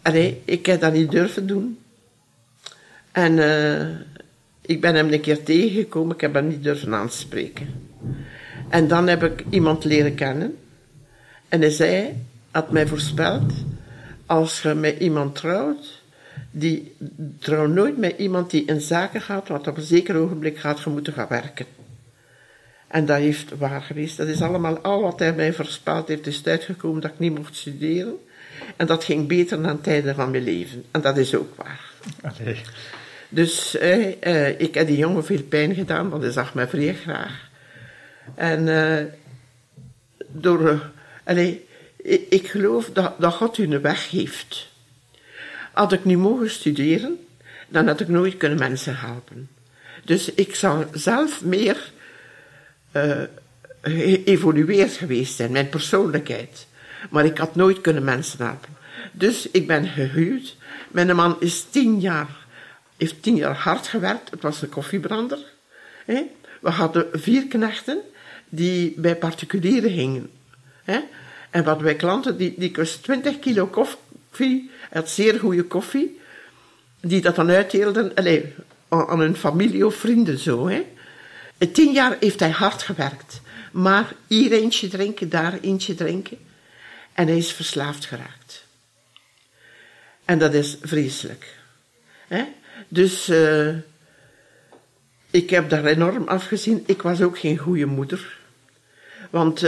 Allee, ik heb dat niet durven doen. En ik ben hem een keer tegengekomen, ik heb hem niet durven aanspreken. En dan heb ik iemand leren kennen. En hij had mij voorspeld, als je met iemand trouwt, trouw nooit met iemand die in zaken gaat, want op een zeker ogenblik gaat je moeten gaan werken. En dat heeft waar geweest. Dat is allemaal, al wat hij mij voorspeld heeft, is uitgekomen dat ik niet mocht studeren. En dat ging beter dan tijden van mijn leven. En dat is ook waar. Allee. Dus ik heb die jongen veel pijn gedaan, want hij zag mij vrij graag. En ik geloof dat God u een weg heeft. Had ik niet mogen studeren, dan had ik nooit kunnen mensen helpen. Dus ik zou zelf meer geëvolueerd geweest zijn, mijn persoonlijkheid. Maar ik had nooit kunnen mensen helpen. Dus ik ben gehuwd. Mijn man is 10 jaar hard gewerkt. Het was een koffiebrander. We hadden 4 knechten die bij particulieren gingen. En wat wij klanten, die kost 20 kilo koffie, had zeer goede koffie, die dat dan uitdeelden aan hun familie of vrienden zo. 10 jaar heeft hij hard gewerkt. Maar hier eentje drinken, daar eentje drinken. En hij is verslaafd geraakt. En dat is vreselijk. Dus ik heb daar enorm afgezien. Ik was ook geen goede moeder. Want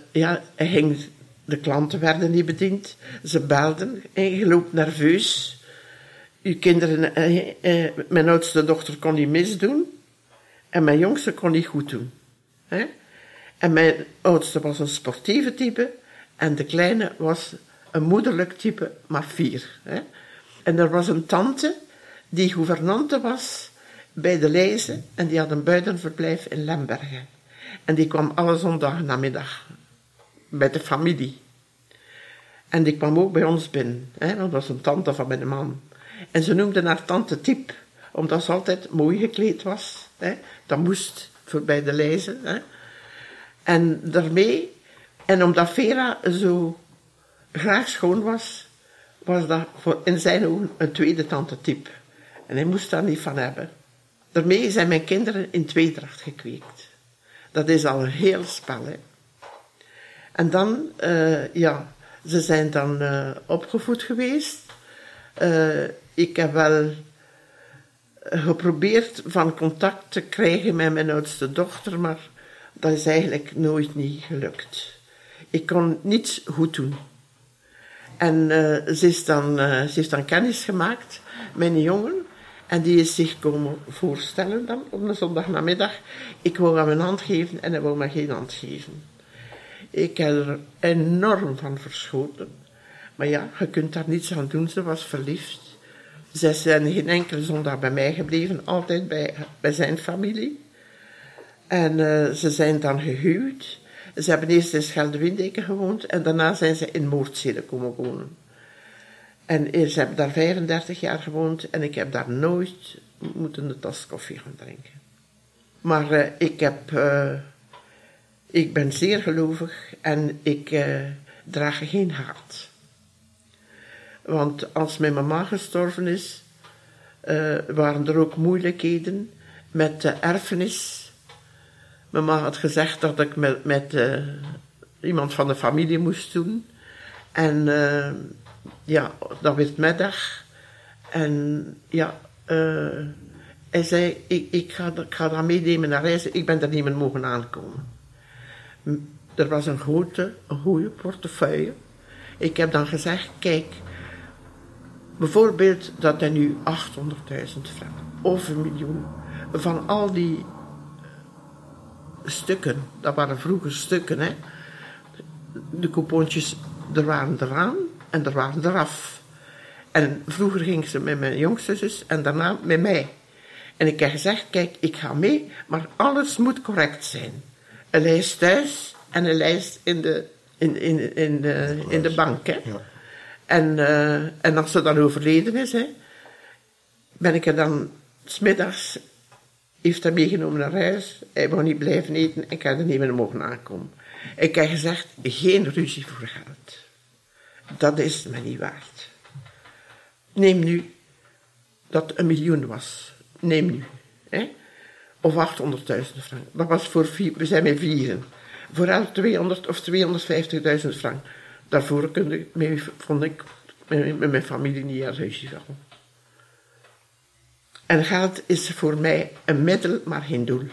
de klanten werden niet bediend. Ze belden. Je loopt nerveus. Uw kinderen... mijn oudste dochter kon niet misdoen. En mijn jongste kon niet goed doen. En mijn oudste was een sportieve type. En de kleine was een moederlijk type, maar 4. En er was een tante die gouvernante was bij de Leijzen. En die had een buitenverblijf in Lembergen. En die kwam alle zondagen namiddag bij de familie. En die kwam ook bij ons binnen. Dat was een tante van mijn man. En ze noemden haar tante Tip, omdat ze altijd mooi gekleed was. Dat moest voor bij de Leijzen. En daarmee, en omdat Vera zo graag schoon was, was dat in zijn ogen een tweede tante Tip. En hij moest daar niet van hebben. Daarmee zijn mijn kinderen in tweedracht gekweekt. Dat is al een heel spel. En dan, ze zijn dan opgevoed geweest. Ik heb wel geprobeerd van contact te krijgen met mijn oudste dochter, maar dat is eigenlijk nooit niet gelukt. Ik kon niets goed doen. En ze heeft dan kennis gemaakt met een jongen. En die is zich komen voorstellen dan op een zondagnamiddag. Ik wou hem een hand geven en hij wou me geen hand geven. Ik heb er enorm van verschoten. Maar ja, je kunt daar niets aan doen. Ze was verliefd. Ze zijn geen enkele zondag bij mij gebleven. Altijd bij zijn familie. En ze zijn dan gehuwd. Ze hebben eerst in Schelde-Windeken gewoond. En daarna zijn ze in Moordzijde komen wonen. En ze hebben daar 35 jaar gewoond. En ik heb daar nooit moeten een tas koffie gaan drinken. Maar ik ben zeer gelovig. En ik draag geen haat. Want als mijn mama gestorven is, waren er ook moeilijkheden met de erfenis. Mama had gezegd dat ik met iemand van de familie moest doen. En dat werd middag. En hij zei, ik ga daar meenemen naar reizen. Ik ben er niet meer mogen aankomen. Er was een goede portefeuille. Ik heb dan gezegd, kijk, bijvoorbeeld dat hij nu 800.000 vraagt, of 1 miljoen, van al die stukken, dat waren vroeger stukken, de coupoontjes, er waren eraan en er waren eraf. En vroeger ging ze met mijn jongste zus en daarna met mij. En ik heb gezegd, kijk, ik ga mee, maar alles moet correct zijn. Een lijst thuis en een lijst in de bank. Ja. En als ze dan overleden is, ben ik er dan 's middags, heeft hij meegenomen naar huis. Hij wou niet blijven eten, ik had er niet meer mogen aankomen. Ik heb gezegd, geen ruzie voor geld. Dat is me niet waard. Neem nu dat het 1 miljoen was. Neem nu. Hè? Of 800.000 frank. Dat was voor we zijn met 4. Voor elk 200 of 250.000 frank. Daarvoor vond ik met mijn familie niet aan huisje gaan. En geld is voor mij een middel, maar geen doel.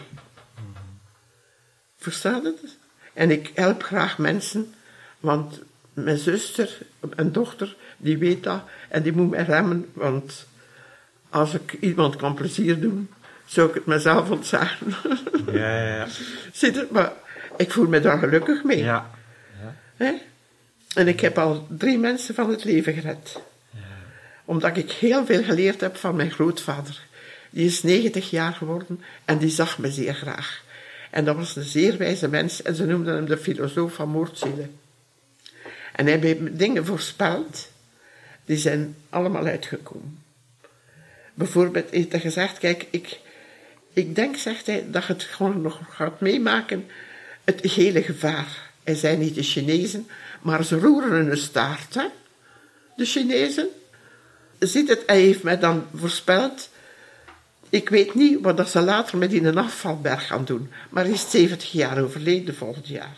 Verstaat het? En ik help graag mensen, want mijn zuster en dochter, die weet dat en die moet mij remmen, want als ik iemand kan plezier doen, zou ik het mezelf ontzagen. Ja. Ziet het? Maar ik voel me daar gelukkig mee. Ja. Hè? En ik heb al 3 mensen van het leven gered. Ja. Omdat ik heel veel geleerd heb van mijn grootvader. Die is 90 jaar geworden en die zag me zeer graag. En dat was een zeer wijze mens en ze noemden hem de filosoof van moordzielen. En hij heeft dingen voorspeld, die zijn allemaal uitgekomen. Bijvoorbeeld heeft hij gezegd, kijk, ik denk, zegt hij, dat je het gewoon nog gaat meemaken, het gele gevaar. Hij zei niet de Chinezen, maar ze roeren hun staart, hè? De Chinezen. Ziet het, hij heeft mij dan voorspeld, ik weet niet wat dat ze later met in een afvalberg gaan doen, maar hij is 70 jaar overleden volgend jaar.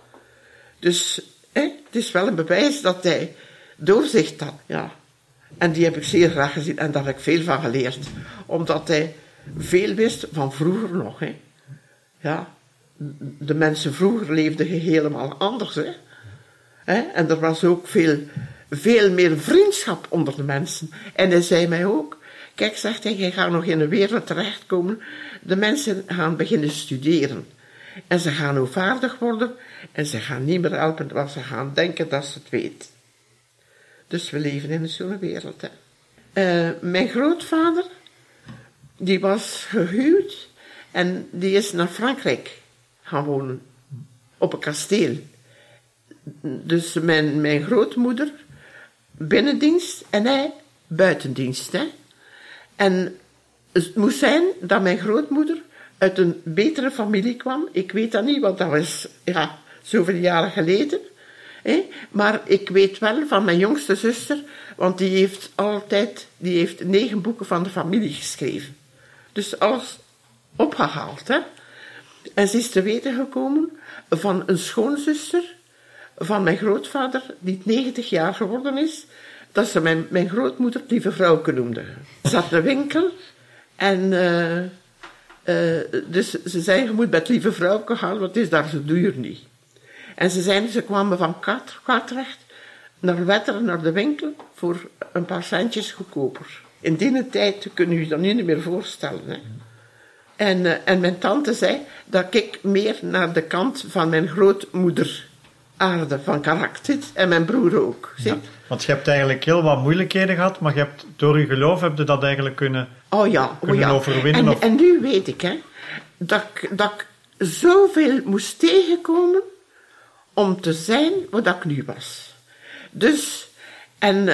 Dus het is wel een bewijs dat hij doorzicht had. Ja. En die heb ik zeer graag gezien en daar heb ik veel van geleerd. Omdat hij veel wist van vroeger nog. Hè. Ja. De mensen vroeger leefden helemaal anders. Hè. En er was ook veel meer vriendschap onder de mensen. En hij zei mij ook, kijk, zegt hij, je gaat nog in een wereld terechtkomen. De mensen gaan beginnen studeren. En ze gaan ook vaardig worden. En ze gaan niet meer helpen, want ze gaan denken dat ze het weten. Dus we leven in zo'n wereld. Hè. Mijn grootvader, die was gehuwd. En die is naar Frankrijk gaan wonen. Op een kasteel. Dus mijn grootmoeder binnendienst en hij buitendienst. Hè. En het moest zijn dat mijn grootmoeder uit een betere familie kwam. Ik weet dat niet, want dat was zoveel jaren geleden. Maar ik weet wel van mijn jongste zuster, want die heeft 9 boeken van de familie geschreven. Dus alles opgehaald. Hè? En ze is te weten gekomen van een schoonzuster van mijn grootvader, die 90 jaar geworden is, dat ze mijn grootmoeder lieve vrouwke noemde. Ze had een winkel en dus ze zei, je moet met lieve vrouwke gaan, want het is daar zo duur niet. En ze kwamen van Katrecht naar Wetteren, naar de winkel, voor een paar centjes goedkoper. In die tijd kun je je dat niet meer voorstellen. Hè. En mijn tante zei dat ik meer naar de kant van mijn grootmoeder aarde van karakter en mijn broer ook. Ja, want je hebt eigenlijk heel wat moeilijkheden gehad, maar je hebt, door je geloof heb je dat eigenlijk kunnen overwinnen. En nu weet ik dat ik zoveel moest tegenkomen om te zijn wat ik nu was. Dus, en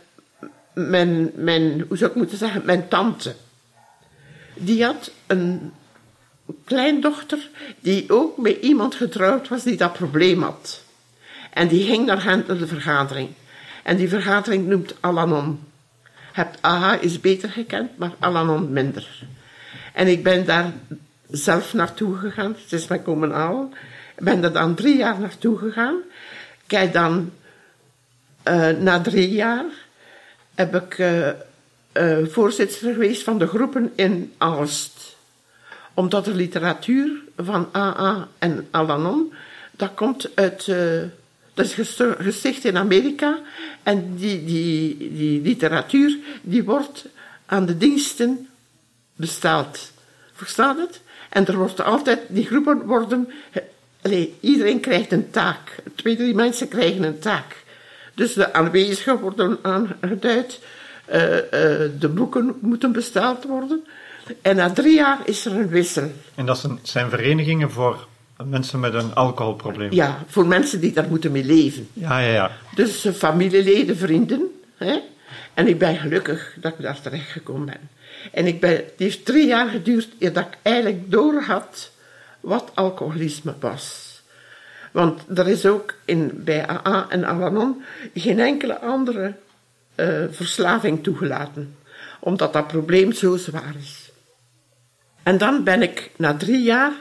hoe zou ik moeten zeggen, mijn tante, die had een kleindochter die ook met iemand getrouwd was die dat probleem had. En die ging naar de vergadering. En die vergadering noemt Al-Anon. AHA is beter gekend, maar Al-Anon minder. En ik ben daar zelf naartoe gegaan. Het is mij komen halen. Ik ben er dan 3 jaar naartoe gegaan. Kijk dan, na 3 jaar heb ik voorzitter geweest van de groepen in Aalst. Omdat de literatuur van AA en Al-Anon, dat komt uit, dat is gesticht in Amerika. En die literatuur, die wordt aan de diensten besteld. Verstaat het? En er wordt altijd, die groepen worden, iedereen krijgt een taak. 2, 3 mensen krijgen een taak. Dus de aanwezigen worden aangeduid, de boeken moeten besteld worden. En na 3 jaar is er een wissel. En dat zijn verenigingen voor mensen met een alcoholprobleem? Ja, voor mensen die daar moeten mee leven. Ja. Dus familieleden, vrienden. Hè? En ik ben gelukkig dat ik daar terecht gekomen ben. En het heeft 3 jaar geduurd eer dat ik eigenlijk doorhad wat alcoholisme was. Want er is ook bij AA en Al-Anon geen enkele andere verslaving toegelaten. Omdat dat probleem zo zwaar is. En dan ben ik, na 3 jaar,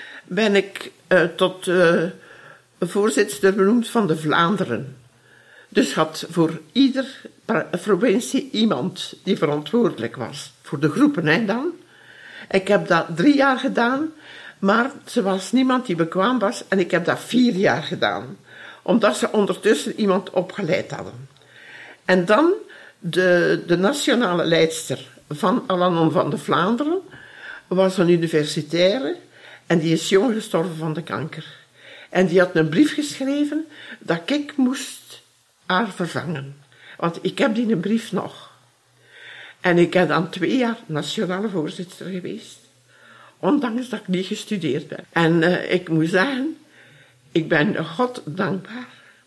tot voorzitter benoemd van de Vlaanderen. Dus had voor ieder provincie iemand die verantwoordelijk was. Voor de groepen, hè, dan. Ik heb dat 3 jaar gedaan, maar er was niemand die bekwaam was. En ik heb dat 4 jaar gedaan. Omdat ze ondertussen iemand opgeleid hadden. En dan de nationale leidster van Al-Anon van de Vlaanderen was een universitaire en die is jong gestorven van de kanker. En die had een brief geschreven dat ik moest haar vervangen. Want ik heb die een brief nog. En ik ben dan 2 jaar nationale voorzitter geweest. Ondanks dat ik niet gestudeerd ben. En ik moet zeggen, ik ben God dankbaar.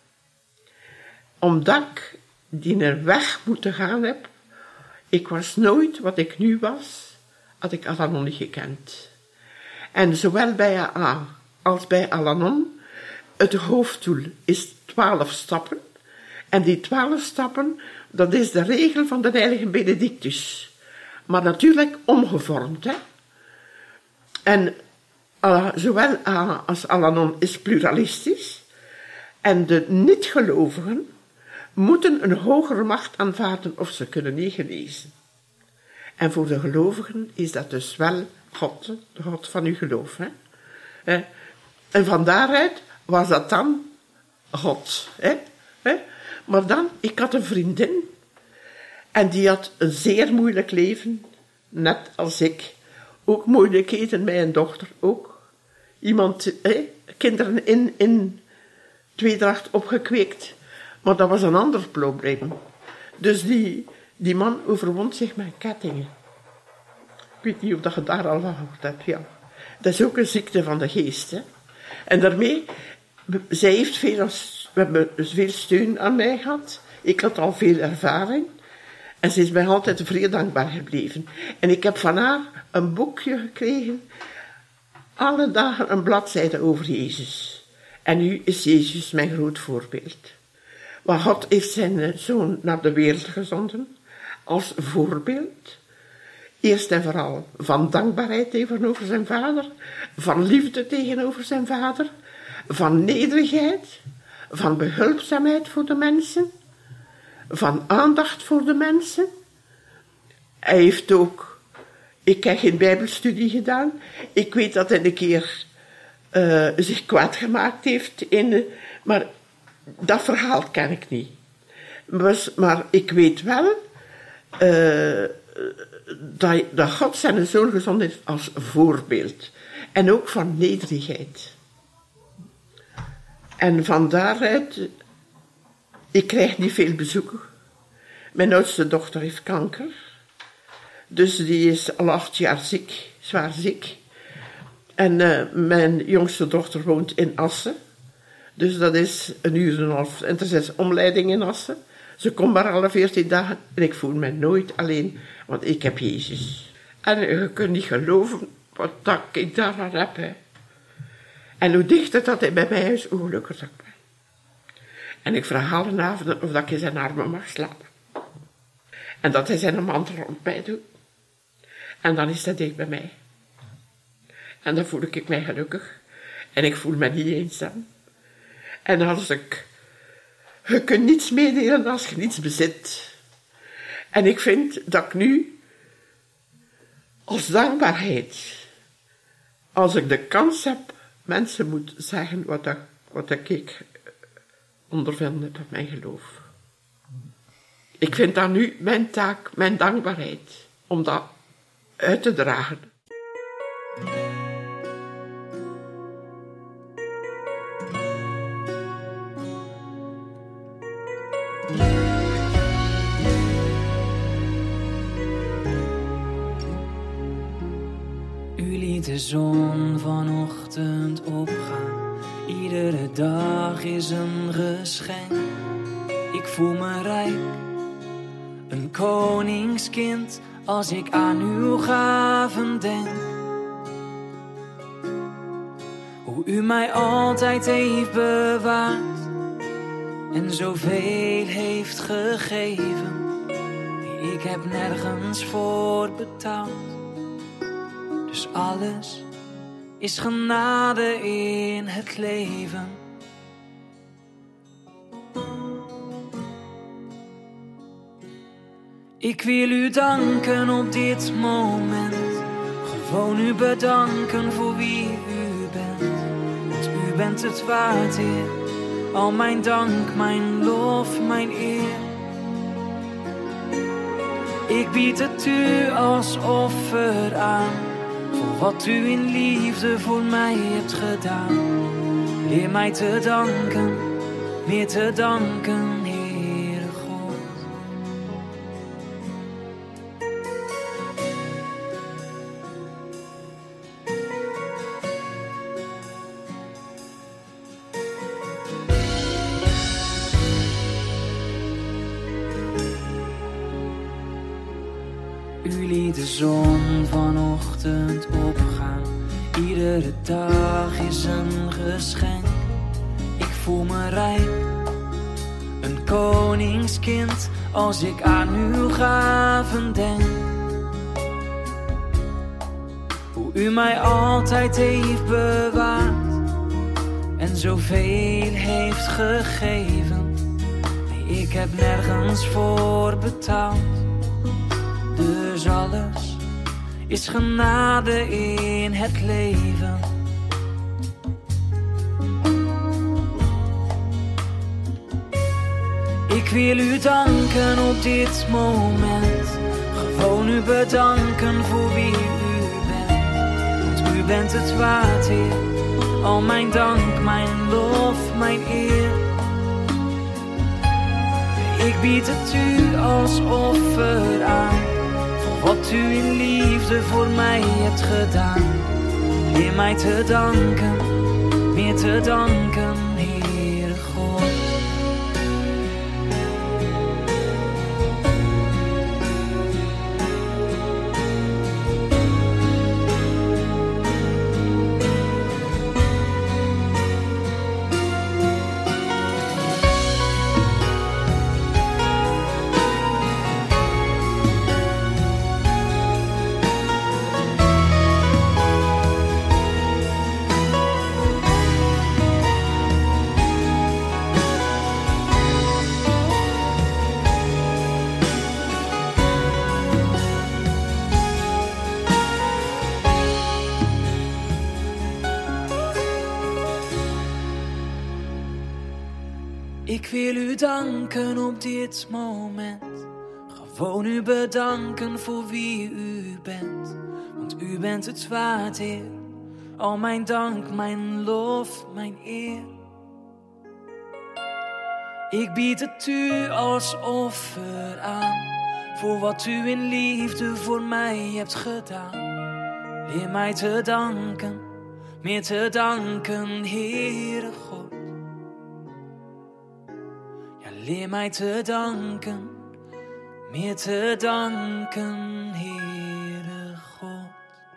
Omdat ik die een weg moeten gaan heb. Ik was nooit wat ik nu was, had ik Al-Anon niet gekend. En zowel bij AA als bij Al-Anon, het hoofddoel is 12 stappen. En die 12 stappen, dat is de regel van de heilige Benedictus. Maar natuurlijk omgevormd, hè. En zowel AA als Al-Anon is pluralistisch. En de niet-gelovigen moeten een hogere macht aanvaarden of ze kunnen niet genezen. En voor de gelovigen is dat dus wel God, de God van uw geloof. Hè? En van daaruit was dat dan God. Hè? Maar dan, ik had een vriendin en die had een zeer moeilijk leven, net als ik. Ook moeilijkheden met een dochter, ook. Iemand, kinderen in tweedracht opgekweekt. Maar dat was een ander probleem. Dus die man overwond zich met kettingen. Ik weet niet of dat je daar al van gehoord hebt, ja. Dat is ook een ziekte van de geest, hè. En daarmee, zij heeft we hebben veel steun aan mij gehad. Ik had al veel ervaring. En ze is mij altijd vrij dankbaar gebleven. En ik heb van haar een boekje gekregen. Alle dagen een bladzijde over Jezus. En nu is Jezus mijn groot voorbeeld. Want God heeft zijn zoon naar de wereld gezonden. Als voorbeeld. Eerst en vooral van dankbaarheid tegenover zijn vader. Van liefde tegenover zijn vader. Van nederigheid. Van behulpzaamheid voor de mensen. Van aandacht voor de mensen. Hij heeft ook... Ik heb geen bijbelstudie gedaan. Ik weet dat hij een keer zich kwaad gemaakt heeft. Maar dat verhaal ken ik niet. Maar ik weet wel dat God zijn zoon gezonden heeft als voorbeeld. En ook van nederigheid. En van daaruit... Ik krijg niet veel bezoeken. Mijn oudste dochter heeft kanker. Dus die is al 8 jaar ziek, zwaar ziek. En mijn jongste dochter woont in Assen. Dus dat is 1,5 uur. En er is omleiding in Assen. Ze komt maar alle 14 dagen. En ik voel me nooit alleen, want ik heb Jezus. En je kunt niet geloven wat dat ik daarvan heb. Hè. En hoe dichter dat hij bij mij is, hoe gelukkiger ik ben. En ik vraag alle avonden of ik in zijn armen mag slapen. En dat hij zijn mantel rond mij doet. En dan is hij dicht bij mij. En dan voel ik mij gelukkig. En ik voel me niet eenzaam. En als je kunt niets meedelen als je niets bezit. En ik vind dat ik nu, als dankbaarheid, als ik de kans heb, mensen moet zeggen wat ik ondervind heb op mijn geloof. Ik vind dat nu mijn taak, mijn dankbaarheid, om dat uit te dragen. U liet de zon vanochtend opgaan. Iedere dag is een geschenk. Ik voel me rijk, een koningskind, als ik aan uw gaven denk. Hoe u mij altijd heeft bewaard, en zoveel heeft gegeven. Ik heb nergens voor betaald, dus alles is genade in het leven. Ik wil u danken op dit moment, gewoon u bedanken voor wie u bent. Want u bent het waard, Heer, al mijn dank, mijn lof, mijn eer. Ik bied het u als offer aan, voor wat u in liefde voor mij hebt gedaan. Leer mij te danken, meer te danken, Heere God. U liet de zon vanochtend opgaan. Iedere dag is een geschenk. Ik voel me rijk, een koningskind, als ik aan uw gaven denk. Hoe u mij altijd heeft bewaard en zoveel heeft gegeven. Nee, ik heb nergens voor betaald, dus alles is genade in het leven. Ik wil u danken op dit moment, gewoon u bedanken voor wie u bent. Want u bent het waard, Heer, al mijn dank, mijn lof, mijn eer. Ik bied het u als offer aan, wat u in liefde voor mij hebt gedaan. Leer mij te danken, meer te danken, Heere God. Ik wil u danken op dit moment, gewoon u bedanken voor wie u bent. Want u bent het waard, Heer, al mijn dank, mijn lof, mijn eer. Ik bied het u als offer aan, voor wat u in liefde voor mij hebt gedaan. Leer mij te danken, meer te danken, Heere God. Leer mij te danken, meer te danken, Heere God.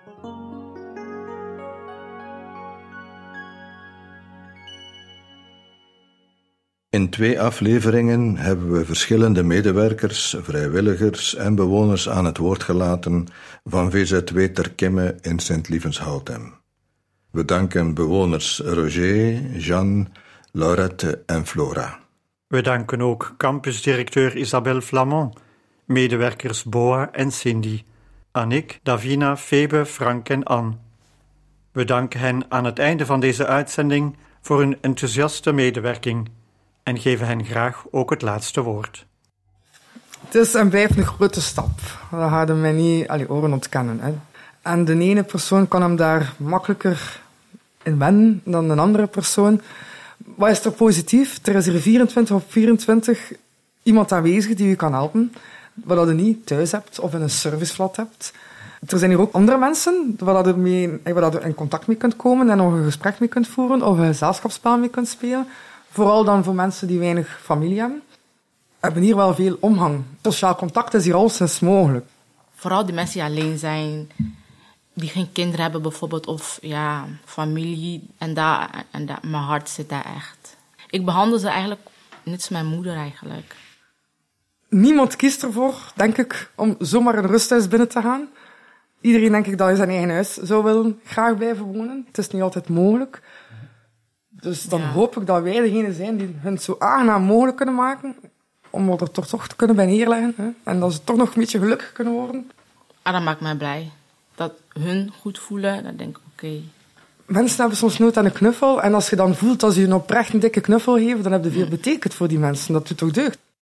In 2 afleveringen hebben we verschillende medewerkers, vrijwilligers en bewoners aan het woord gelaten van VZW Ter Kimme in Sint-Lievens-Houten. We danken bewoners Roger, Jeanne, Laurette en Flora. We danken ook campusdirecteur Isabelle Flamand, medewerkers Boa en Cindy, Annick, Davina, Febe, Frank en Anne. We danken hen aan het einde van deze uitzending voor hun enthousiaste medewerking en geven hen graag ook het laatste woord. Het is en blijft een grote stap. Dat hadden wij niet alle oren ontkennen. Hè. En de ene persoon kan hem daar makkelijker in wennen dan een andere persoon. Wat is er positief? Er is hier 24 op 24 iemand aanwezig die u kan helpen, wat je niet thuis hebt of in een serviceflat hebt. Er zijn hier ook andere mensen waar je in contact mee kunt komen en nog een gesprek mee kunt voeren of een gezelschapsspel mee kunt spelen. Vooral dan voor mensen die weinig familie hebben. We hebben hier wel veel omgang. Sociaal contact is hier alleszins mogelijk. Vooral die mensen die alleen zijn, die geen kinderen hebben bijvoorbeeld, of familie. En mijn hart zit daar echt. Ik behandel ze eigenlijk net als mijn moeder eigenlijk. Niemand kiest ervoor, denk ik, om zomaar een rusthuis binnen te gaan. Iedereen, denk ik, dat hij zijn eigen huis zou willen graag blijven wonen. Het is niet altijd mogelijk. Dus dan hoop ik dat wij degene zijn die hun zo aangenaam mogelijk kunnen maken, om er toch te kunnen bij neerleggen. Hè? En dat ze toch nog een beetje gelukkig kunnen worden. Dat maakt mij blij. Dat hun goed voelen, dan denk ik, oké. Mensen hebben soms nood aan een knuffel. En als je dan voelt dat ze je een oprecht een dikke knuffel geven, dan heb je veel betekend voor die mensen. Dat doet toch deugd.